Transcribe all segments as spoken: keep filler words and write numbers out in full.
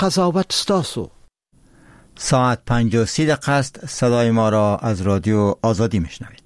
قضاوت ستاسو. ساعت پنج و سی دقیقه است. صدای ما را از رادیو آزادی میشنوید.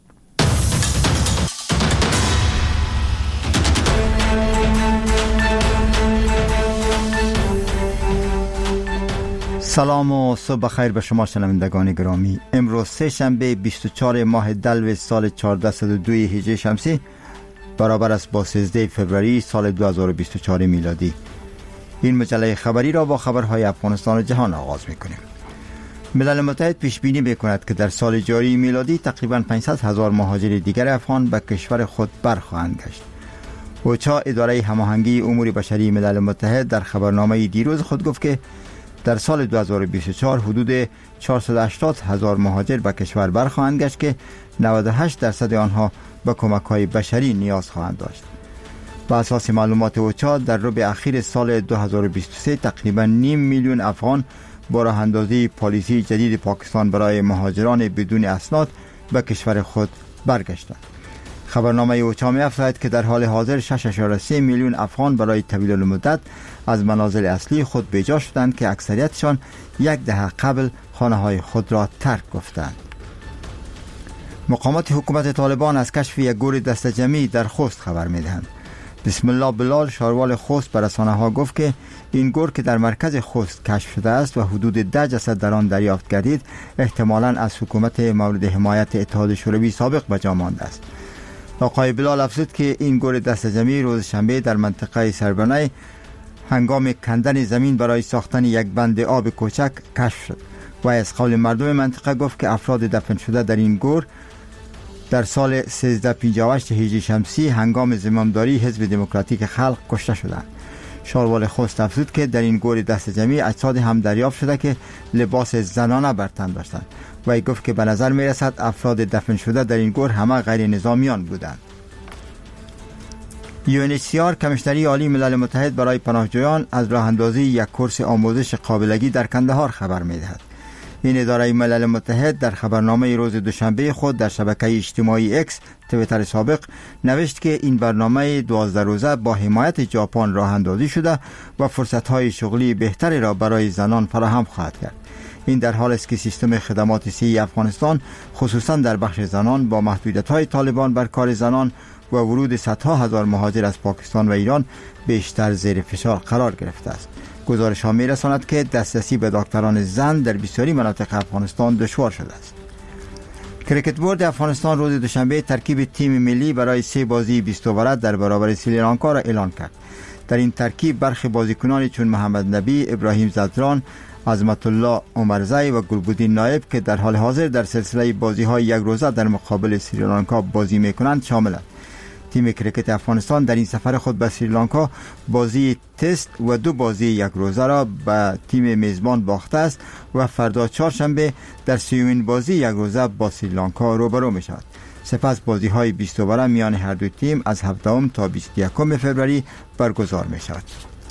سلام و صبح خیر به شما شنوندگان گرامی. امروز سه شنبه بیست و چهارم ماه دلو سال چهارصد و دو هجری شمسی برابر است با سیزدهم فوریه سال دو هزار و بیست و چهار میلادی. این مجله خبری را با خبرهای افغانستان و جهان آغاز می‌کنیم. ملل متحد پیش بینی می‌کند که در سال جاری میلادی تقریباً پانصد هزار مهاجر دیگر افغان به کشور خود برخواهند گشت. اوچا اداره هماهنگی امور بشری ملل متحد در خبرنامه دیروز خود گفت که در سال دو هزار و بیست و چهار حدود چهارصد و هشتاد هزار مهاجر به کشور برخواهند گشت که نود و هشت درصد آنها به کمک‌های بشری نیاز خواهند داشت. با اساس معلومات اوچا در ربع اخیر سال دو هزار و بیست و سه تقریباً نیم میلیون افغان با راه اندازی پالیسی جدید پاکستان برای مهاجران بدون اسناد به کشور خود برگشتند. خبرنامه اوچا می‌افزاید که در حال حاضر شش ممیز سه میلیون افغان برای طویل المدت از منازل اصلی خود بیجا شدند که اکثریتشان یک دهه قبل خانه‌های خود را ترک گفتند. مقامات حکومت طالبان از کشف یک گور دست جمعی در خوست خبر می‌دهند. بسم الله بلال شاروال خوست به رسانه‌ها گفت که این گور که در مرکز خوست کشف شده است و حدود ده جسد در آن دریافت گردید احتمالاً از حکومت مورد حمایت اتحاد شوروی سابق به جا مانده است. آقای بلال افزود که این گور دست جمعی روز شنبه در منطقه سربنای هنگام کندن زمین برای ساختن یک بند آب کوچک کشف شد و از قول مردم منطقه گفت که افراد دفن شده در این گور در سال سیزده پنجاه و هشت هجری شمسی هنگام زمامداری حزب دموکراتیک خلق کشته شدند. شاروال خوست افزود که در این گور دست جمعی اجساد هم دریافت شده که لباس زنانه بر تن داشتند و ای گفت که به نظر می رسد افراد دفن شده در این گور همه غیر نظامیان بودند. یو ان اچ سی آر کمیشنری عالی ملل متحد برای پناهجویان از راه اندازی یک کورس آموزش قابلگی در کندهار خبر می دهد. این اداره ملل متحد در خبرنامه روز دوشنبه خود در شبکه اجتماعی اکس توییتر سابق نوشت که این برنامه دوازده روزه با حمایت ژاپن راه اندازی شده و فرصت‌های شغلی بهتری را برای زنان فراهم خواهد کرد. این در حالی است که سیستم خدمات صحی افغانستان خصوصا در بخش زنان با محدودیت‌های طالبان بر کار زنان و ورود صدها هزار مهاجر از پاکستان و ایران بیشتر زیر فشار قرار گرفته است. گزارش ها می رساند که دسترسی به دکتران زن در بسیاری مناطق افغانستان دشوار شده است. کریکت بورد افغانستان روز دوشنبه ترکیب تیم ملی برای سه بازی بیست اووره در برابر سریلانکا را اعلان کرد. در این ترکیب برخی بازیکنان چون محمد نبی، ابراهیم زدران، عظمت الله عمرزی و گلبدین نایب که در حال حاضر در سلسله بازی های یک روزه در مقابل سریلانکا بازی می کنند شاملند. تیم کریکت افغانستان در این سفر خود به سریلانکا بازی تست و دو بازی یک روزه را به تیم میزبان باخته است و فردا چهارشنبه در سیومین بازی یک روزه با سریلانکا روبرو می شود. سپس بازی های بیست اووره میان هر دو تیم از هفدهم تا بیست و یکم فوریه برگزار می شود.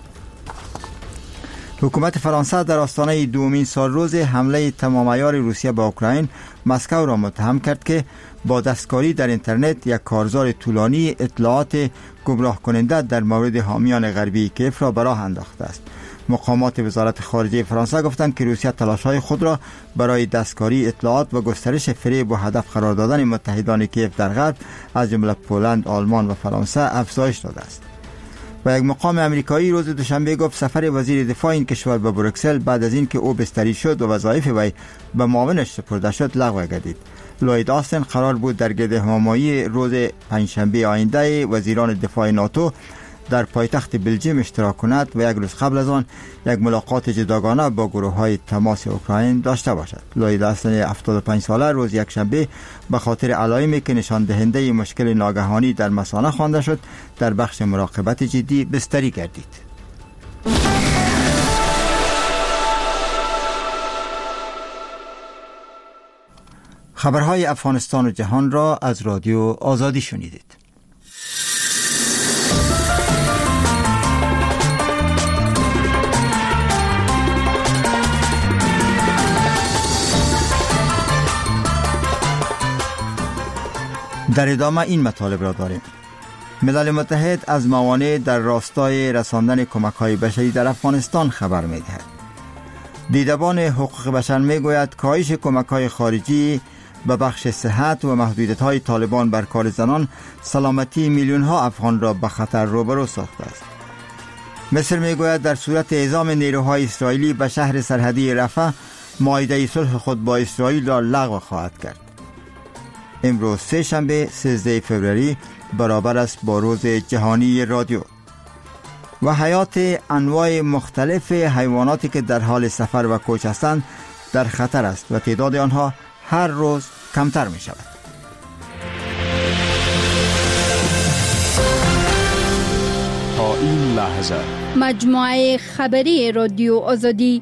حکومت فرانسه در آستانه دومین سال روز حمله تمام عیار روسیه به اوکراین مسکو را متهم کرد که با دستکاری در اینترنت یک کارزار طولانی اطلاعات گمراه کننده در مورد حامیان غربی کیف را به راه انداخته است. مقامات وزارت خارجه فرانسه گفتند که روسیه تلاش‌های خود را برای دستکاری اطلاعات و گسترش فریب و هدف قرار دادن متحدان کیف در غرب از جمله پولند، آلمان و فرانسه افزایش داده است. و یک مقام امریکایی روز دوشنبه گفت سفر وزیر دفاع این کشور به بروکسل بعد از اینکه او بستری شد و وظایف وی به معاونش سپرده شد لغو گردید. لوید آستن قرار بود در گرد همایی روز پنجشنبه آینده وزیران دفاع ناتو در پایتخت بلژیم اشتراک کند و یک روز قبل از آن یک ملاقات جداگانه با گروه‌های تماس اوکراین داشته باشد. لوید آستن هفتاد و پنج ساله روز یک شنبه به خاطر علائمی که نشان دهنده مشکل ناگهانی در مثانه خوانده شد در بخش مراقبت جدی بستری گردید. خبرهای افغانستان و جهان را از رادیو آزادی شنیدید. در ادامه این مطالب را داریم. ملل متحد از موانع در راستای رساندن کمک‌های بشری در افغانستان خبر می‌دهد. دیدبان حقوق بشر می‌گوید کاهش کمک‌های خارجی به بخش صحت و محدودیت‌های طالبان بر کار زنان سلامتی میلیون‌ها افغان را به خطر روبرو ساخته است. مصر می‌گوید در صورت اعزام نیروهای اسرائیلی به شهر سرحدی رفح، معاهده صلح خود با اسرائیل را لغو خواهد کرد. امروز سه شنبه سیزده فوریه برابر است با روز جهانی رادیو. و حیات انواع مختلف حیواناتی که در حال سفر و کوچ هستند در خطر است و تعداد آنها هر روز کمتر می شود. تا این لحظه مجموعه خبری رادیو آزادی.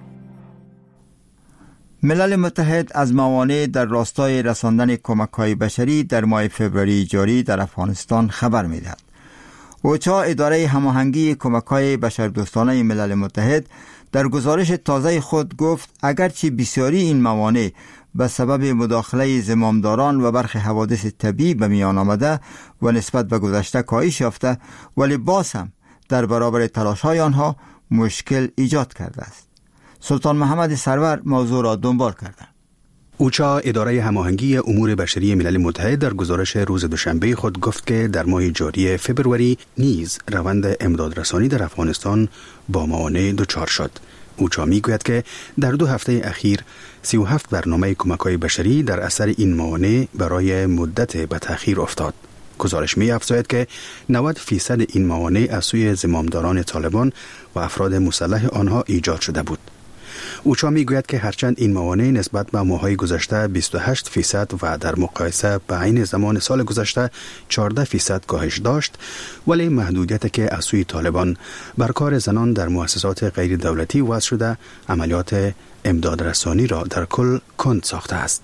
ملل متحد از موانع در راستای رساندن کمک‌های بشری در ماه فوریه جاری در افغانستان خبر می‌دهد. اوچا، اداره هماهنگی کمک‌های بشردوستانه ملل متحد، در گزارش تازه خود گفت اگرچه بسیاری این موانع به سبب مداخله زمامداران و برخی حوادث طبیعی به میان آمده و نسبت به گذشته کاهش یافته، ولی باز هم در برابر تلاش‌های آنها مشکل ایجاد کرده است. سلطان محمد سرور موضوع را دنبال کرده. اوچا، اداره هماهنگی امور بشری ملل متحد، در گزارش روز دوشنبه خود گفت که در ماه جاری فبروری نیز روند امدادرسانی در افغانستان با موانع دچار شد. اوچا میگوید که در دو هفته اخیر سی و هفت برنامه کمک‌های بشری در اثر این موانع برای مدت به تأخیر افتاد. گزارش می افزاید که نود فیصد این موانع از سوی زمامداران طالبان و افراد مسلح آنها ایجاد شده بود. اوچا می گوید که هرچند این موانع نسبت به ماه‌های گذشته بیست و هشت فیصد و در مقایسه به عین زمان سال گذشته چهارده فیصد کاهش داشت، ولی محدودیتی که از سوی طالبان بر کار زنان در مؤسسات غیر دولتی وضع شده عملیات امدادرسانی را در کل کند ساخته است.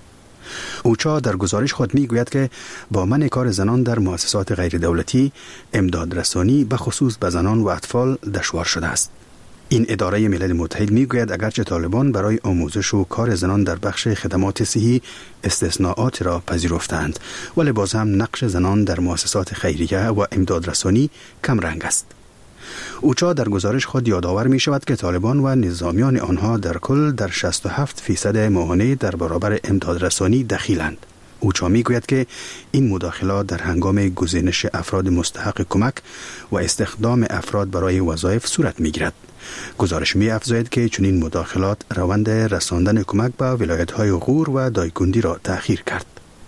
اوچا در گزارش خود می گوید که با منع کار زنان در مؤسسات غیر دولتی، امدادرسانی به خصوص به زنان و اطفال دشوار شده است. این اداره ملل متحد می گوید اگرچه طالبان برای آموزش و کار زنان در بخش خدمات صحی استثناءات را پذیرفتند، ولی باز هم نقش زنان در مؤسسات خیریه و امدادرسانی کم رنگ است. اوچا در گزارش خود یادآور می شود که طالبان و نظامیان آنها در کل در شصت و هفت فیصد موانع در برابر امدادرسانی دخیلند. اوچا می گوید که این مداخلات در هنگام گزینش افراد مستحق کمک و استخدام افراد برای وظایف صورت می گیرد. گزارش می افزاید که چنین مداخلات روند رساندن کمک به ولایت‌های غور و دایکندی را تأخیر کرد.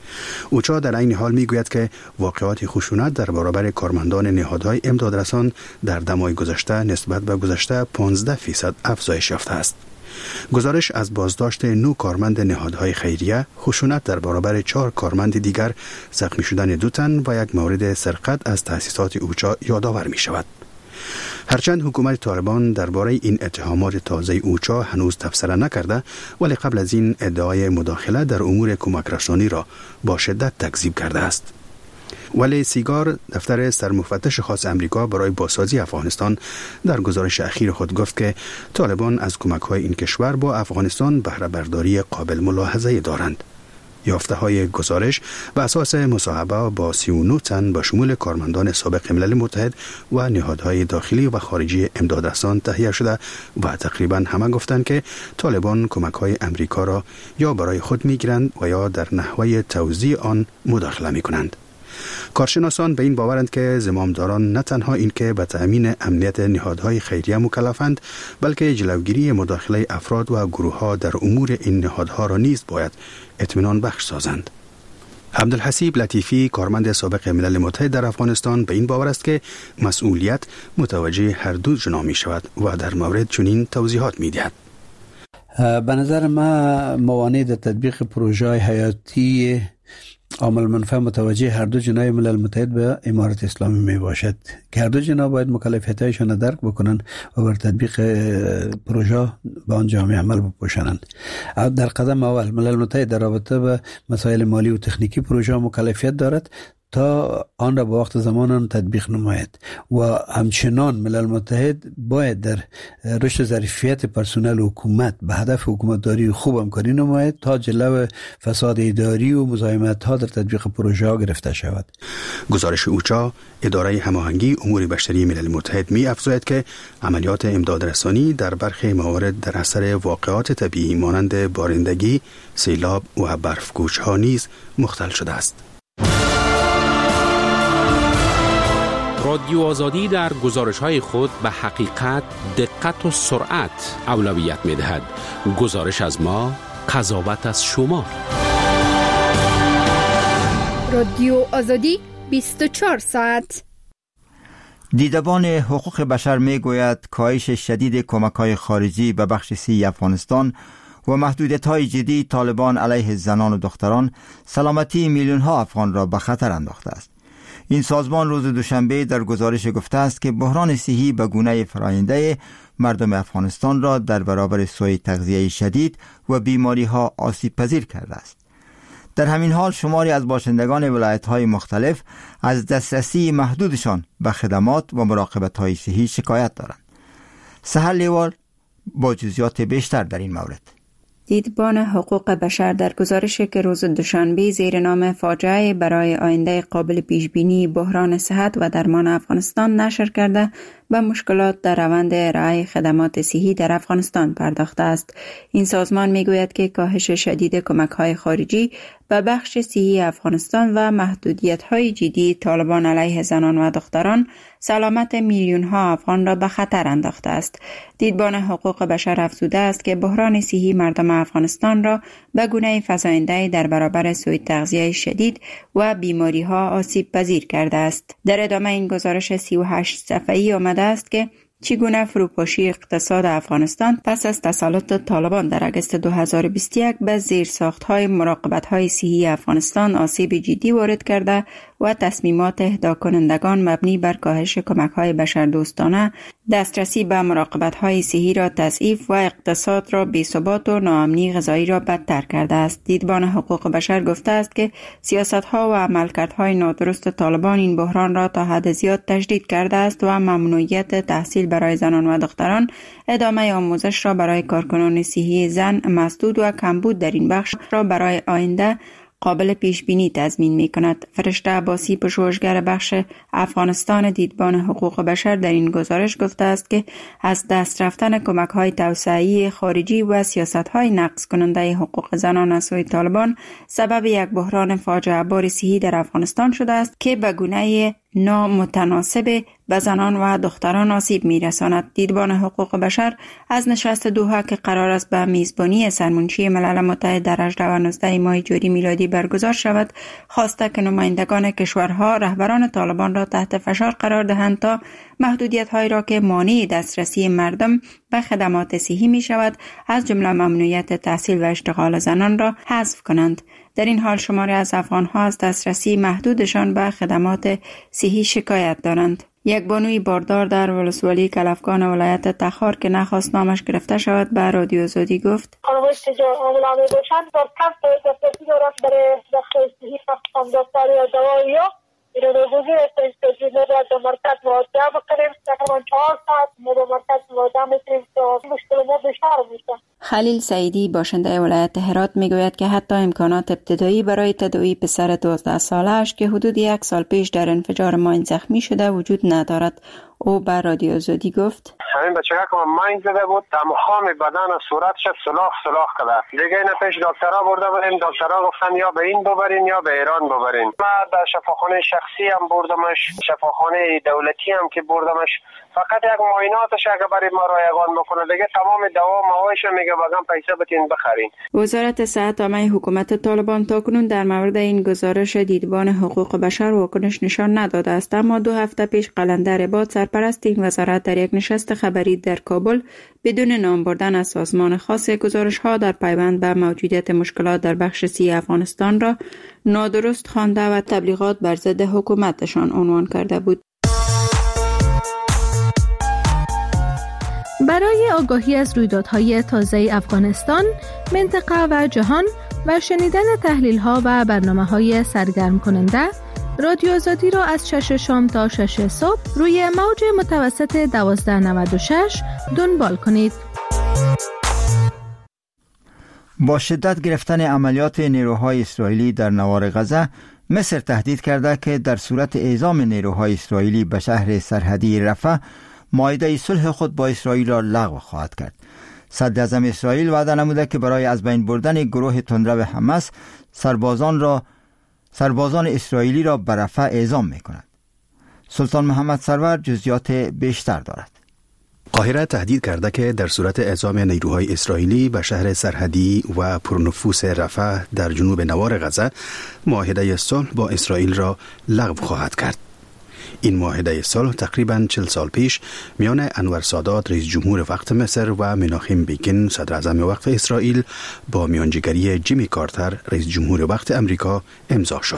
اوچا در این حال می گوید که واقعات خشونت در برابر کارمندان نهادهای امدادرسان در دمای گذشته نسبت به گذشته پانزده فیصد افزایش یافته است. گزارش از بازداشت نو کارمند نهادهای خیریه، خشونت در برابر چهار کارمند دیگر، زخمی شدن دو تن و یک مورد سرقت از تأسیسات اوچا یادآور می شود. هرچند حکومت طالبان درباره این اتهامات تازه اوچا هنوز تبصره نکرده، ولی قبل از این ادعای مداخله در امور کمک رسانی را با شدت تکذیب کرده است. ولی سیگار، دفتر سرمفتش خاص امریکا برای بازسازی افغانستان، در گزارش اخیر خود گفت که طالبان از کمک‌های این کشور با افغانستان بهره برداری قابل ملاحظه دارند. یافته های گزارش و اساس مصاحبه با سی و نه تن با شمول کارمندان سابق ملل متحد و نهادهای داخلی و خارجی امدادرسان تهیه شده و تقریبا همه گفتند که طالبان کمک‌های امریکا را یا برای خود می‌گیرند و یا در نحوه توزیع آن مداخله می‌کنند. کارشناسان به این باورند که زمامداران نه تنها این که به تأمین امنیت نهادهای خیریه مکلفند، بلکه جلوگیری مداخله افراد و گروه‌ها در امور این نهادها را نیز باید اطمینان بخش سازند. عبدالحسیب لطیفی، کارمند سابق ملل متحد در افغانستان، به این باور است که مسئولیت متوجه هر دو جناح می شود و در مورد چنین توضیحات می دهد. به نظر ما موانع در تطبیق پروژه حیاتی عامل منفعه متوجه هر دو جناح ملل متحد به امارت اسلامی می باشد که هر دو جناح باید مکلفیت‌هایشان را درک بکنند و بر تطبیق پروژه به آن جامعه عمل بپوشانند. در قدم اول ملل متحد در رابطه به مسائل مالی و تکنیکی پروژه مکلفیت دارد تا آن را به وقت زمان آن تطبیق نماید و همچنان ملل متحد باید در رشد ظرفیت پرسنل حکومت به هدف حکومتداری خوب همکاری نماید تا جلو فساد اداری و مزاحمت ها در تطبیق پروژه ها گرفته شود. گزارش اوچا، اداره هماهنگی امور بشری ملل متحد می افزاید که عملیات امداد رسانی در برخی موارد در اثر واقعات طبیعی مانند بارندگی، سیلاب و برفگوش ها نیز مختل شده است. رادیو آزادی در گزارش‌های خود به حقیقت، دقت و سرعت اولویت می‌دهد. گزارش از ما، قضاوت از شما. رادیو آزادی بیست و چهار ساعت. دیدبان حقوق بشر میگوید کاهش شدید کمک‌های خارجی به بخش سی افغانستان و محدودیت‌های جدی طالبان علیه زنان و دختران سلامتی میلیون‌ها افغان را به خطر انداخته است. این سازمان روز دوشنبه در گزارش گفته است که بحران صحی به گونه فراینده مردم افغانستان را در برابر سوء تغذیه شدید و بیماری‌ها آسیب پذیر کرده است. در همین حال شماری از باشندگان ولایت‌های مختلف از دسترسی محدودشان به خدمات و مراقبت‌های صحی شکایت دارند. سحر لیوال با جزئیات بیشتر در این مورد. دیدبان حقوق بشر در گزارشی که روز دوشنبه زیر نام فاجعه برای آینده قابل پیشبینی بحران صحت و درمان افغانستان نشر کرده به مشکلات در روند ارائه خدمات صحی در افغانستان پرداخته است. این سازمان میگوید که کاهش شدید کمک‌های خارجی به بخش صحی افغانستان و محدودیت‌های جدی طالبان علیه زنان و دختران سلامت میلیون‌ها افغان را به خطر انداخته است. دیدبان حقوق بشر افزوده است که بحران صحی مردم افغانستان را به گونه فزاینده در برابر سوء تغذیه شدید و بیماری‌ها آسیب پذیر کرده است. در ادامه این گزارش سی و هشت صفحه‌ای آمده است که چگونه فروپاشی اقتصاد افغانستان پس از تسلط طالبان در اگست دو هزار و بیست و یک به زیرساخت‌های مراقبت‌های صحی افغانستان آسیب جدی وارد کرده و تصمیمات اهدا کنندگان مبنی بر کاهش کمک‌های بشردوستانه دسترسی به مراقبت‌های صحی را تضعیف و اقتصاد را بی‌ثبات و ناامنی غذایی را بدتر کرده است. دیدبان حقوق بشر گفته است که سیاست‌ها و عملکردهای نادرست طالبان این بحران را تا حد زیاد تشدید کرده است و ممنوعیت تحصیل برای زنان و دختران، ادامه آموزش را برای کارکنان صحی زن مسدود و کمبود در این بخش را برای آینده قابل پیش بینی تضمین می کند. فرشته عباسی، پژوهشگر بخش افغانستان دیدبان حقوق بشر، در این گزارش گفته است که از دست رفتن کمک های توسعه‌ای خارجی و سیاست های نقض کننده حقوق زنان از سوی طالبان سبب یک بحران فاجعه بار صحی در افغانستان شده است که به گونه نامتناسب به زنان و دختران آسیب می‌رساند. دیدبان حقوق بشر از نشست دوحه که قرار است به میزبانی سرمنشی ملل متحد در هجدهم و نوزدهم ماه جوری میلادی برگزار شود، خواسته که نمایندگان کشورها رهبران طالبان را تحت فشار قرار دهند تا محدودیت‌هایی را که مانع دسترسی مردم به خدمات صحی می‌شود، از جمله ممنوعیت تحصیل و اشتغال زنان را حذف کنند. در این حال شماری از افغان‌ها از دسترسی محدودشان به خدمات صحی شکایت دارند. یک بانوی باردار در ولسوالی کلفگان ولایت تخار که نخواست نامش گرفته شود به رادیو آزادی گفت: خانواده که عامل باشند در کم دسترسی دارند برای دسترسی فقط دکتری یا دوایی این روزی است که ما باید در مرکز مواجهه بکنیم. تقریبا چهار ساعت ما در مرکز مواجهه میکنیم تا مشکل ما بیشتر میشه. خلیل سعیدی باشنده ولایت هرات میگوید که حتی امکانات ابتدایی برای تداوی پسر دوازده ساله‌اش که حدود یک سال پیش در انفجار ماین زخمی شده وجود ندارد. او بر رادیو آزادی گفت: همین بچه که ماین زده بود، تمام بدن و صورتش سلاخ سلاخ کرده. دیگه اینا پیش دکترها برده بودیم، دکترها گفتن یا به این ببرین یا به ایران ببرین. ما در شفاخانه شخصی هم بردمش، شفاخانه دولتی هم که بردمش، فقط یک معایناتش اگه برای ما رایگان بکنه، دیگه تمام دوا موایش میگه بگم پیسه بتین بخرین. وزارت صحت عامه حکومت طالبان تاکنون در مورد این گزارش دیدبان حقوق بشر واکنش نشان نداده است، اما دو هفته پیش قلندر عباد سرپرست این وزارت در یک نشست خبری در کابل بدون نام بردن از سازمان خاص گزارش ها در پیوند به موجودیت مشکلات در بخش سی افغانستان را نادرست خوانده و تبلیغات بر ضد حکومتشان عنوان کرده بود. برای آگاهی از رویدادهای تازه افغانستان، منطقه و جهان و شنیدن تحلیل‌ها و برنامه‌های سرگرم کننده، رادیو آزادی را از شش شام تا شش صبح روی موج متوسط دوازده نود و شش دنبال کنید. با شدت گرفتن عملیات نیروهای اسرائیلی در نوار غزه، مصر تهدید کرده که در صورت اعزام نیروهای اسرائیلی به شهر سرحدی رفح، معاهده صلح خود با اسرائیل را لغو خواهد کرد. صدر اعظم اسرائیل وعده نموده که برای از بین بردن گروه تندرو حماس سربازان را سربازان اسرائیلی را به رفح اعزام می کند. سلطان محمد سرور جزئیات بیشتر دارد. قاهره تهدید کرده که در صورت اعزام نیروهای اسرائیلی به شهر سرحدی و پرنفوس رفح در جنوب نوار غزه، معاهده صلح با اسرائیل را لغو خواهد کرد. این معاهده صلح تقریباً چهل سال پیش میان انور سادات رئیس جمهور وقت مصر و مناخیم بیگین صدر اعظم وقت اسرائیل با میانجیگری جیمی کارتر رئیس جمهور وقت امریکا امضا شد.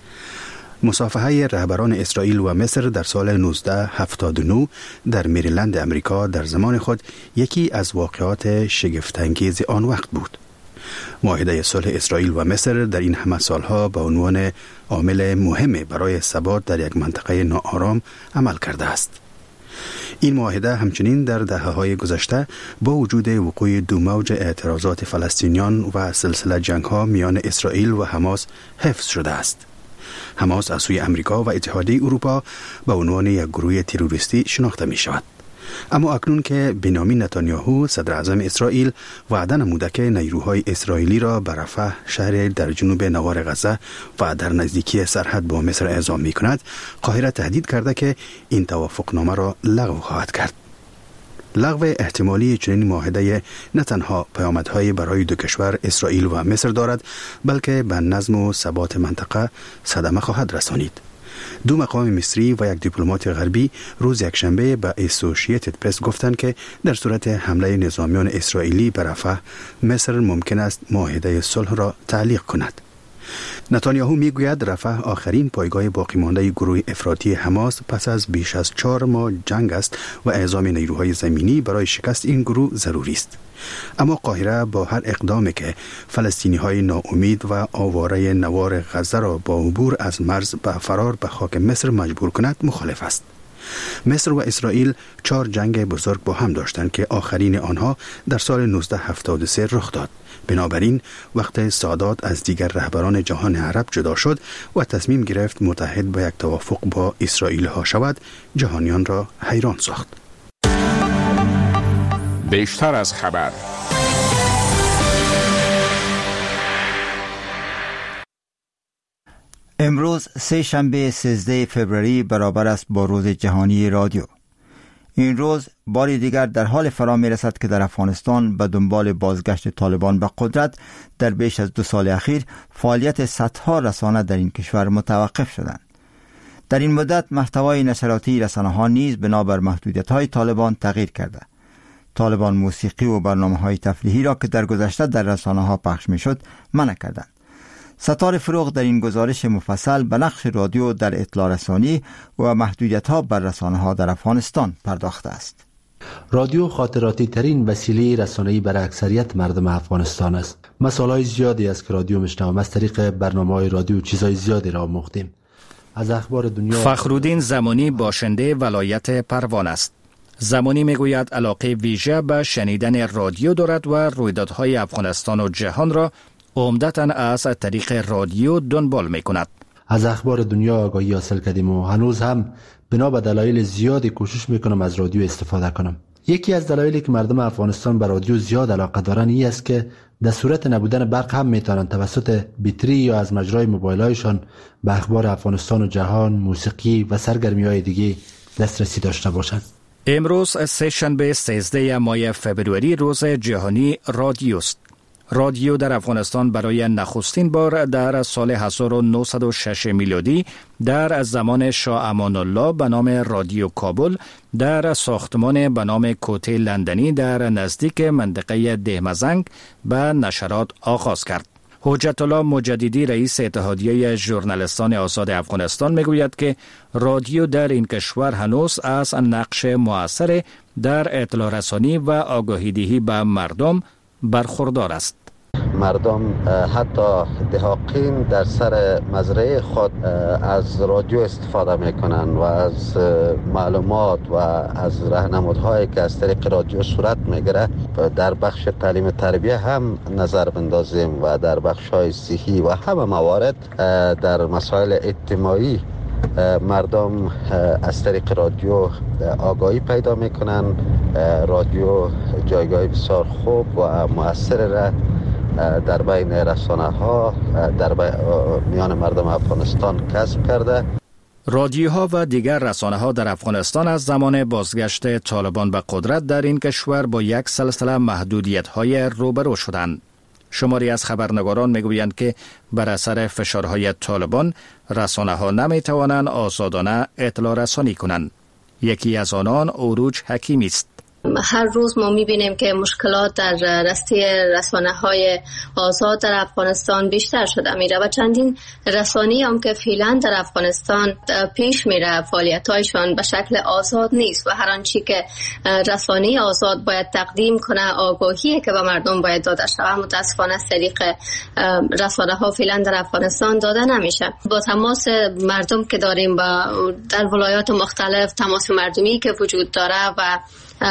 مصافحه رهبران اسرائیل و مصر در سال نوزده هفتاد و نه در مریلند امریکا در زمان خود یکی از واقعات شگفت‌انگیز آن وقت بود. معاهده صلح اسرائیل و مصر در این همه سالها به عنوان عامل مهم برای ثبات در یک منطقه ناآرام عمل کرده است. این معاهده همچنین در دهه‌های گذشته با وجود وقوع دو موج اعتراضات فلسطینیان و سلسله جنگ‌ها میان اسرائیل و حماس حفظ شده است. حماس از سوی امریکا و اتحادیه اروپا به عنوان یک گروه تروریستی شناخته می شود. اما اکنون که بنیامین نتانیاهو صدر اعظم اسرائیل وعده نموده که نیروهای اسرائیلی را به رفح شهر در جنوب نوار غزه و در نزدیکی سرحد با مصر اعزام می کند، قاهره تهدید کرده که این توافقنامه را لغو خواهد کرد. لغو احتمالی چنین معاهده نه تنها پیامدهای برای دو کشور اسرائیل و مصر دارد، بلکه به نظم و ثبات منطقه صدمه خواهد رسانید. دو مقام مصری و یک دیپلمات غربی روز یکشنبه به اسوسییتد پرس گفتند که در صورت حمله نظامیان اسرائیلی به رفح، مصر ممکن است معاهده صلح را تعلیق کند. نتانیاهو میگوید رفح آخرین پایگاه باقی مانده گروه افراطی حماس پس از بیش از چهار ماه جنگ است و اعزام نیروهای زمینی برای شکست این گروه ضروری است. اما قاهره با هر اقدامی که فلسطینی های ناامید و آواره نوار غزه را با عبور از مرز به فرار به خاک مصر مجبور کند مخالف است. مصر و اسرائیل چهار جنگ بزرگ با هم داشتند که آخرین آنها در سال نوزده هفتاد و سه رخ داد. بنابراین وقت سادات از دیگر رهبران جهان عرب جدا شد و تصمیم گرفت متحد به یک توافق با اسرائیل ها شود، جهانیان را حیران ساخت. بیشتر از خبر. امروز سه شنبه سیزده فوریه برابر است با روز جهانی رادیو. این روز باری دیگر در حال فرا می رسد که در افغانستان به دنبال بازگشت طالبان به قدرت در بیش از دو سال اخیر فعالیت صدها رسانه در این کشور متوقف شدند. در این مدت محتوای نشراتی رسانه ها نیز بنابر محدودیت های طالبان تغییر کرده. طالبان موسیقی و برنامه های تفریحی را که در گذشته در رسانه ها پخش می شد منع کردند. ستار فروغ در این گزارش مفصل به نقش رادیو در اطلاع رسانی و محدودیت ها بر رسانه ها در افغانستان پرداخته است. رادیو خاطراتی ترین وسیله رسانه‌ای برای اکثریت مردم افغانستان است. مسائل زیادی است که رادیو میشنویم. از طریق برنامه‌های رادیو چیزای زیادی را آموختیم. از اخبار دنیا. فخرالدین زمانی باشنده ولایت پروان است. زمانی میگوید علاقه ویژه به شنیدن رادیو دارد و رویدادهای افغانستان و جهان را عمدتاً از طریق رادیو دنبال میکند. از اخبار دنیا آگاهی حاصل کردیم و هنوز هم بنا به دلایل زیادی کوشش میکنم از رادیو استفاده کنم. یکی از دلایلی که مردم افغانستان به رادیو زیاد علاقه دارند این است که در صورت نبودن برق هم میتونن توسط بطری یا از مجرای موبایل‌هایشان به اخبار افغانستان و جهان، موسیقی و سرگرمی‌های دیگه دسترسی داشته باشند. امروز سه شنبه سیزده ماه فوریه روز جهانی رادیو است. رادیو در افغانستان برای نخستین بار در سال هزار و نهصد و شش میلادی در زمان شاه امان الله به نام رادیو کابل در ساختمان به نام کوته لندنی در نزدیک منطقه دهمزنگ به نشرات آغاز کرد. حجت الله مجددی رئیس اتحادیه ژورنالیستان آزاد افغانستان میگوید که رادیو در این کشور هنوز از نقش مؤثر در اطلاع رسانی و آگاهی دهی به مردم برخوردار است. مردم حتی دهاقین در سر مزرعه خود از رادیو استفاده میکنن و از معلومات و از راهنمودهایی که از طریق رادیو صورت میگیره در بخش تعلیم تربیه هم نظر بندازیم و در بخش های صحی و همه موارد در مسائل اجتماعی مردم از طریق رادیو آگاهی پیدا میکنن. رادیو جایگاه بسیار خوب و مؤثر را در بین رسانه ها در میان مردم افغانستان کسب کرده. رادیوها و دیگر رسانه ها در افغانستان از زمان بازگشت طالبان به قدرت در این کشور با یک سلسله محدودیت های روبرو شدند. شماری از خبرنگاران میگویند که بر اثر فشارهای طالبان رسانه ها نمی توانند آزادانه اطلاع رسانی کنند. یکی از آنان عروج حکیمی است. هر روز ما میبینیم که مشکلات در راسته رسانه‌های آزاد در افغانستان بیشتر شده میره و چندین رسانه‌ای هم که فعلا در افغانستان پیش میره فعالیت‌هایشان به شکل آزاد نیست و هر آنچه که رسانه آزاد باید تقدیم کنه، آگاهی که به مردم باید داده شود، متاسفانه از طریق رسانه‌ها فعلا در افغانستان داده نمیشه. با تماس مردم که داریم با در ولایات مختلف، تماس مردمی که وجود داره و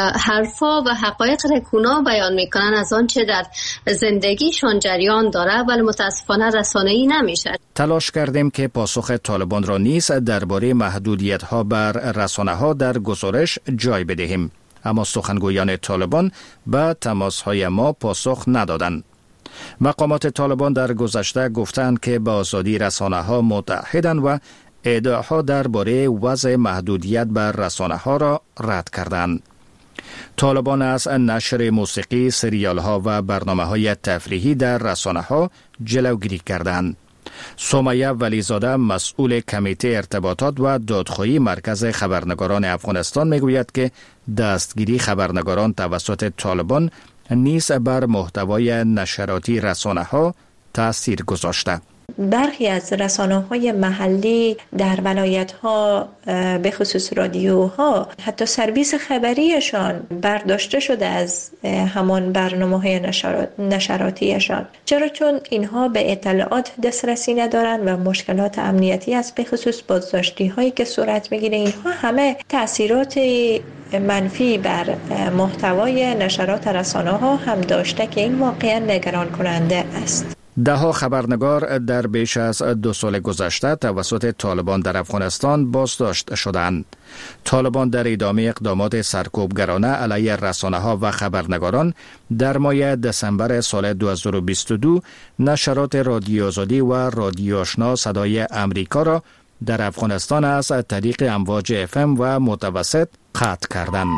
حرفا و حقایق رکونا بیان میکنن از آنچه در زندگیشان جریان داره، ولی متاسفانه رسانه‌ای نمیشه. تلاش کردیم که پاسخ طالبان را نیز درباره محدودیت ها بر رسانه ها در گزارش جای بدهیم، اما سخنگویان طالبان به تماس های ما پاسخ ندادند. مقامات طالبان در گذشته گفتند که با آزادی رسانه ها متحدند و ادعاها درباره وضع محدودیت بر رسانه ها را رد کردند. طالبان از نشر موسیقی، سریال ها و برنامه های تفریحی در رسانه ها جلوگیری کردند. سمیه ولیزاده، مسئول کمیته ارتباطات و دادخواهی مرکز خبرنگاران افغانستان میگوید که دستگیری خبرنگاران توسط طالبان نیز بر محتوای نشراتی رسانه ها تأثیر گذاشته. برخی از رسانه‌های محلی در ولایت‌ها به خصوص رادیوها حتی سرویس خبریشان برداشته شده از همان برنامه‌های نشرات نشراتیشان. چرا؟ چون اینها به اطلاعات دسترسی ندارند و مشکلات امنیتی است، به خصوص بازداشتی‌هایی که صورت می‌گیره. اینها همه تأثیرات منفی بر محتوای نشرات رسانه‌ها هم داشته که این واقعا نگران کننده است. ده‌ها خبرنگار در بیش از دو سال گذشته توسط طالبان در افغانستان بازداشت شدند. طالبان در ادامه اقدامات سرکوبگرانه علیه رسانه‌ها و خبرنگاران در ماه دسامبر سال دو هزار و بیست و دو نشرات رادیو آزادی و رادیو آشنا صدای امریکا را در افغانستان از طریق امواج اف ام و متوسط قطع کردند.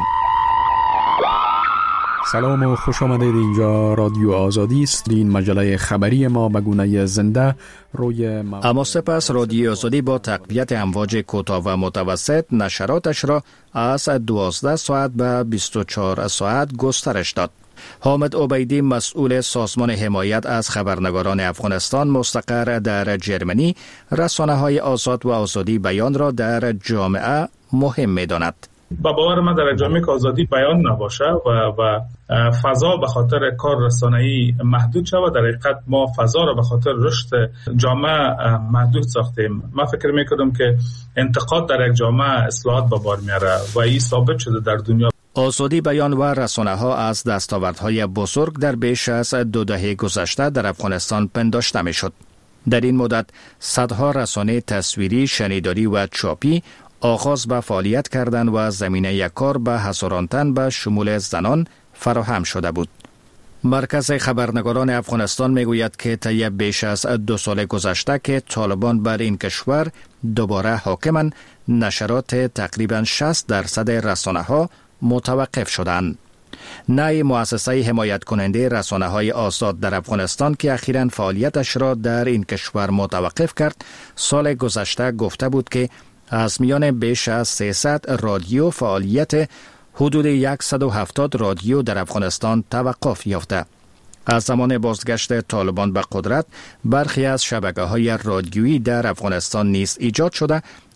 سلام و خوش آمدید. اینجا رادیو آزادی است. این مجله خبری ما به گونه زنده روی م... اما سپس رادیو آزادی با تقویت امواج کوتاه و متوسط نشراتش را از دوازده ساعت به بیست و چهار ساعت گسترش داد. حامد عبیدی، مسئول سازمان حمایت از خبرنگاران افغانستان مستقر در جرمنی، رسانه‌های آزاد و آزادی بیان را در جامعه مهم می‌داند. با باور من در جامعه که آزادی بیان نباشه و و فضا به خاطر کار رسانه‌ای محدود شود، در حقیقت ما فضا را به خاطر رشد جامعه محدود ساختیم. من فکر می‌کنم که انتقاد در یک جامعه اصلاحات به بار میاره و این ثابت شده در دنیا. آزادی بیان و رسانه‌ها از دستاوردهای بزرگ در بیش از دو دهه گذشته در افغانستان پنداشته می‌شد. در این مدت صدها رسانه تصویری، شنیداری و چاپی آغاز به فعالیت کردند و زمینه کار به هزاران تن به شمول زنان فراهم شده بود. مرکز خبرنگاران افغانستان میگوید که طی بیش از دو سال گذشته که طالبان بر این کشور دوباره حاکمند، نشرات تقریباً شصت درصد رسانه‌ها متوقف شدند. نای مؤسسه حمایت کننده رسانه‌های آزاد در افغانستان که اخیراً فعالیتش را در این کشور متوقف کرد، سال گذشته گفته بود که از میان بیش از سیصد رادیو فعالیت حدود صد و هفتاد رادیو در افغانستان توقف یافته. از زمان بازگشت طالبان به قدرت، برخی از شبکه‌های رادیویی در افغانستان نیز ایجاد شده،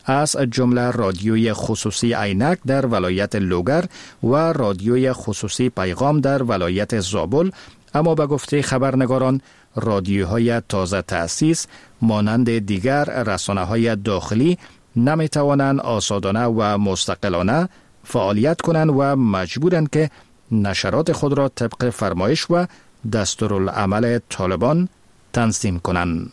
از جمله رادیوی خصوصی عینک در ولایت لوگر و رادیوی خصوصی پیغام در ولایت زابل، اما به گفته خبرنگاران رادیوهای تازه تأسیس مانند دیگر رسانه‌های داخلی نمی توانند آزادانه و مستقلانه فعالیت کنند و مجبورند که نشرات خود را طبق فرمایش و دستورالعمل طالبان تنظیم کنند.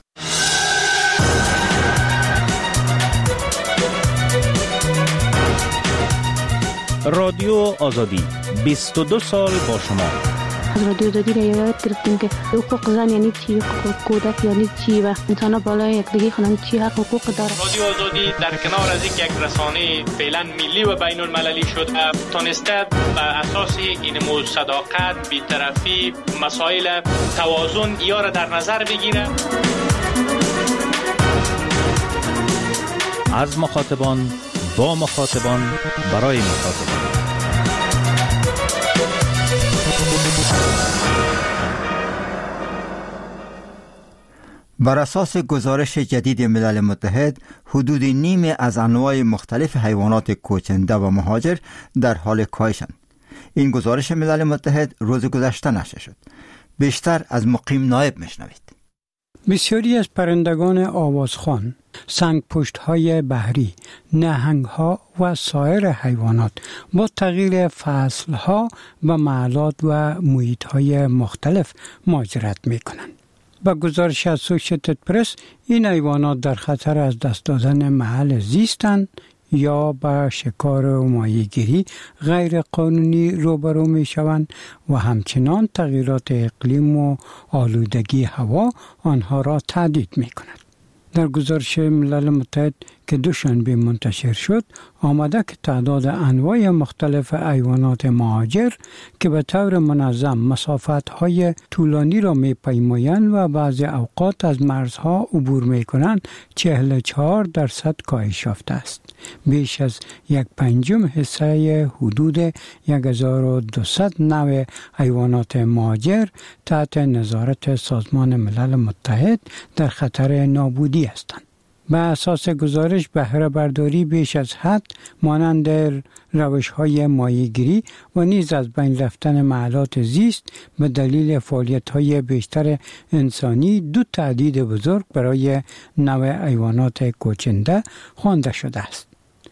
رادیو آزادی بیست و دو سال با شما. از رادیو آزادی را یاد گرفتیم که حقوق زن یعنی چی، حقوق کودک یعنی چی و انسان بالای یکدیگه خونن چی حق حقوق داره. رادیو آزادی در کنار از اینکه یک رسانه فعلا ملی و بین المللی شد، تونسته بر اساس این مو صداقت، بی‌طرفی، مسائل توازن یا را در نظر بگیره. از مخاطبان با مخاطبان برای مخاطبان. بر اساس گزارش جدید ملل متحد، حدود نیم از انواع مختلف حیوانات کوچنده و مهاجر در حال کاهشند. این گزارش ملل متحد روز گذشته نشر شد. بیشتر از مقیم نایب میشنوید. بسیاری از پرندگان آوازخوان، سنگ‌پشت‌های بحری، نهنگ‌ها و سایر حیوانات با تغییر فصل‌ها و محلات و محیط‌های مختلف مهاجرت می‌کنند. با گزارش اسوشییتد پرس، این حیوانات در خطر از دست دادن محل زیستند یا با شکار و ماهیگیری غیر قانونی روبرو می شوند و همچنان تغییرات اقلیم و آلودگی هوا آنها را تهدید می کند. در گزارش ملل متحد که دوشنبه منتشر شد، آمده که تعداد انواع مختلف حیوانات مهاجر که به طور منظم مسافت‌های طولانی را می‌پیمایند و بعضی اوقات از مرزها عبور می‌کنند، چهل و چهار درصد کاهش یافته است. بیش از یک پنجم حصه حدود یک هزار و دویست نوع حیوانات مهاجر تحت نظارت سازمان ملل متحد در خطر نابودی هستند. به اساس گزارش بهره برداری بیش از حد مانند روش‌های ماهیگیری و نیز از بین رفتن محلات زیست به دلیل فعالیت‌های بیشتر انسانی دو تهدید بزرگ برای نوع حیوانات کوچنده خوانده شده است.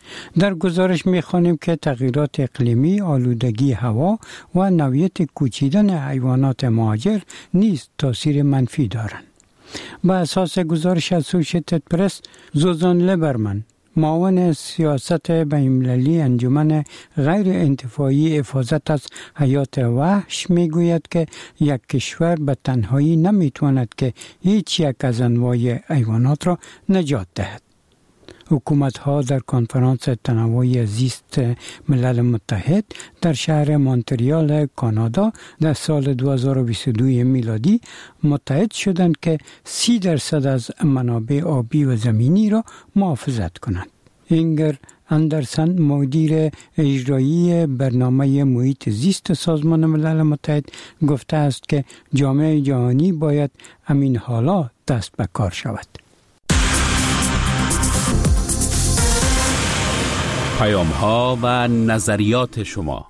در گزارش می‌خوانیم که تغییرات اقلیمی، آلودگی هوا و نوعیت کوچیدن حیوانات مهاجر نیز تاثیر منفی دارند. با اساس گزارش اسوشییتد پرس، زوزان لیبرمن، معاون سیاست بین‌المللی انجمن غیر انتفاعی حفاظت از حیات وحش میگوید که یک کشور به تنهایی نمیتواند که هیچ یک از انواع حیوانات را نجات دهد. حکومت‌ها در کنفرانس تنوع زیست ملل متحد در شهر مونتریال کانادا در سال دو هزار و بیست و دو میلادی متحد شدند که سی درصد از منابع آبی و زمینی را محافظت کنند. اینگر اندرسن، مدیر اجرایی برنامه محیط زیست سازمان ملل متحد، گفته است که جامعه جهانی باید همین حالا دست به کار شود. پیام ها و نظریات شما.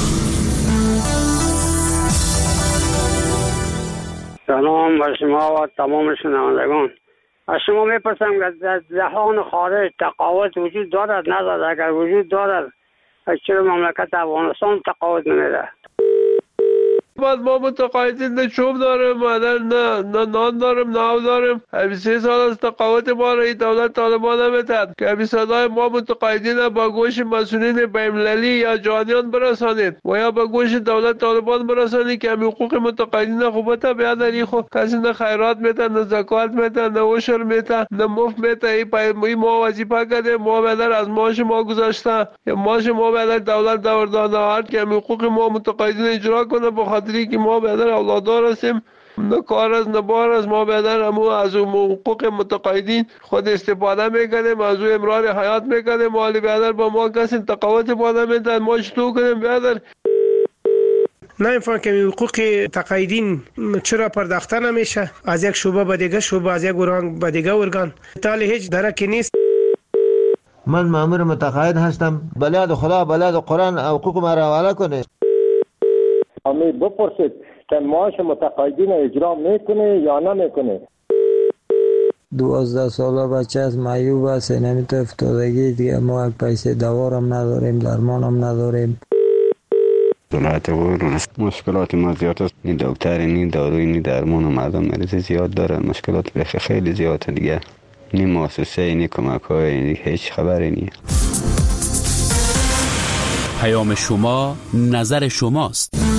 سلام بر شما و تمام شنوندگان. از شما میپرسم که در جهان خارج تقاوت وجود دارد ندارد؟ اگر وجود دارد چرا مملکت افغانستان تقاوت نمیده؟ بعد ما متقاعدین نه چوب دارم، نه نه نان دارم، نه آب دارم. بیست و سه سال از تقاوت ما را دولت طالبان نمیتد که به صدای ما متقاعدین با گوش مسئولین بین‌المللی یا جهانیان برسانید و یا با گوش دولت طالبان برسانید که حقوق متقاعدین خوبت بیادری خو کسی نه خیرات میته، نه زکات میته، نه عشر میته، نه مفت میته. ای ما وظیفه کرده، ما بدر از معاش ما گذاشته، معاش ما بدر دولت داوردانه هر که حقوق ما متقاعدین اجرا کنه. بخاطر که ما بیادر اولادار هستیم، نه کار از نه بار از ما بیادر همو از حقوق متقاعدین خود استفاده میکنیم، از او امرار حیات میکنیم. مالی بیادر با ما کسی تقاوت باده میدن، ما چطور کنیم بیادر؟ نمیفهم که حقوق تقاعدین چرا پرداخته نمیشه از یک شعبه به دیگه شعبه، از یک ارگان به دیگه ارگان؟ تالی هیچ درکی نیست. من مأمور متقاعد هستم، بلاد خدا بلاد قرآن حقوق ما را حواله کنه. امی بپرسید که معاش متقاعدین اجرا میکنه یا نمیکنه. دوازده ساله بچه از معیوب است، نمیتو افتادگی دیگه، ما پیسه دوارم نداریم، درمانم نداریم. دولت غور مشکلات ما زیاد است، نی دکتر نی داروی نی درمان، مردم مریض زیاد دارن، مشکلات بخی خیلی زیاده دیگه، نی مؤسسه نی کمک های نی هیچ خبری نی. پیام شما نظر شماست.